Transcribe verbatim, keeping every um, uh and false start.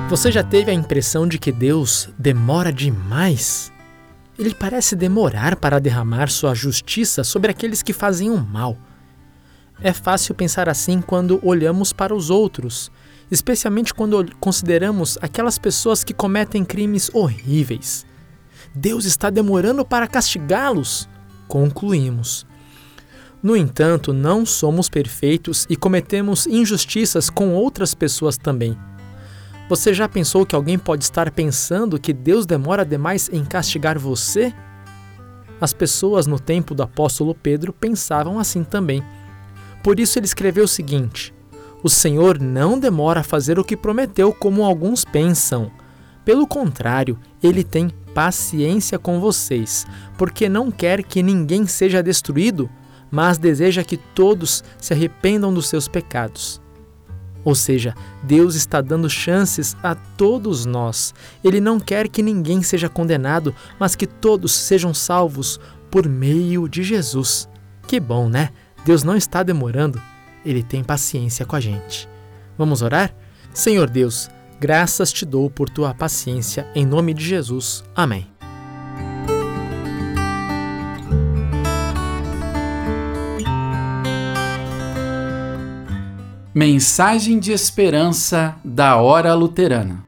Você já teve a impressão de que Deus demora demais? Ele parece demorar para derramar sua justiça sobre aqueles que fazem o mal. É fácil pensar assim quando olhamos para os outros, especialmente quando consideramos aquelas pessoas que cometem crimes horríveis. Deus está demorando para castigá-los, concluímos. No entanto, não somos perfeitos e cometemos injustiças com outras pessoas também. Você já pensou que alguém pode estar pensando que Deus demora demais em castigar você? As pessoas no tempo do apóstolo Pedro pensavam assim também. Por isso ele escreveu o seguinte: o Senhor não demora a fazer o que prometeu, como alguns pensam. Pelo contrário, ele tem paciência com vocês, porque não quer que ninguém seja destruído, mas deseja que todos se arrependam dos seus pecados. Ou seja, Deus está dando chances a todos nós. Ele não quer que ninguém seja condenado, mas que todos sejam salvos por meio de Jesus. Que bom, né? Deus não está demorando. Ele tem paciência com a gente. Vamos orar? Senhor Deus, graças te dou por tua paciência, em nome de Jesus. Amém. Mensagem de esperança da Hora Luterana.